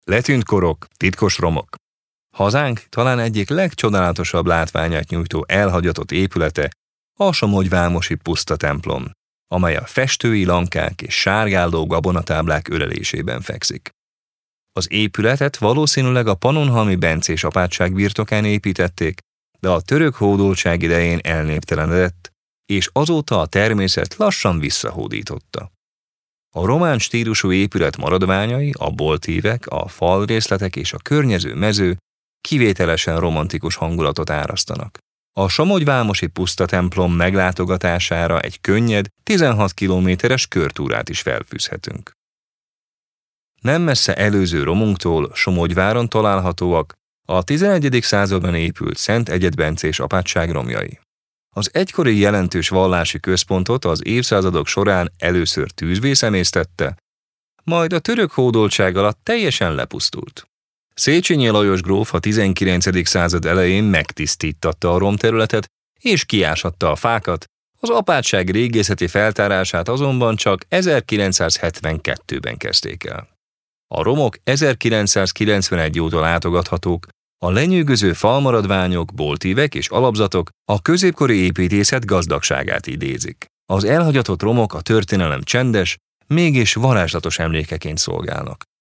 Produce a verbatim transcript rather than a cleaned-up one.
Letűnt korok, titkos romok. Hazánk talán egyik legcsodálatosabb látványát nyújtó elhagyatott épülete a somogyvámosi puszta templom, amely a festői lankák és sárgáldó gabonatáblák ölelésében fekszik. Az épületet valószínűleg a pannonhalmi bencés apátság birtokán építették, de a török hódoltság idején elnéptelenedett, és azóta a természet lassan visszahódította. A román stílusú épület maradványai, a boltívek, a falrészletek és a környező mező kivételesen romantikus hangulatot árasztanak. A somogyvámosi puszta templom meglátogatására egy könnyed, tizenhat kilométeres körtúrát is felfűzhetünk. Nem messze előző romunktól Somogyváron találhatóak a tizenegyedik században épült Szent Egyedbencés apátság romjai. Az egykori jelentős vallási központot az évszázadok során először tűzvész emésztette, majd a török hódoltság alatt teljesen lepusztult. Széchenyi Lajos gróf a tizenkilencedik század elején megtisztítatta a romterületet és kiásatta a fákat, az apátság régészeti feltárását azonban csak ezerkilencszázhetvenkettőben kezdték el. A romok ezerkilencszázkilencvenegy óta látogathatók, a lenyűgöző falmaradványok, boltívek és alapzatok a középkori építészet gazdagságát idézik. Az elhagyatott romok a történelem csendes, mégis varázslatos emlékeként szolgálnak.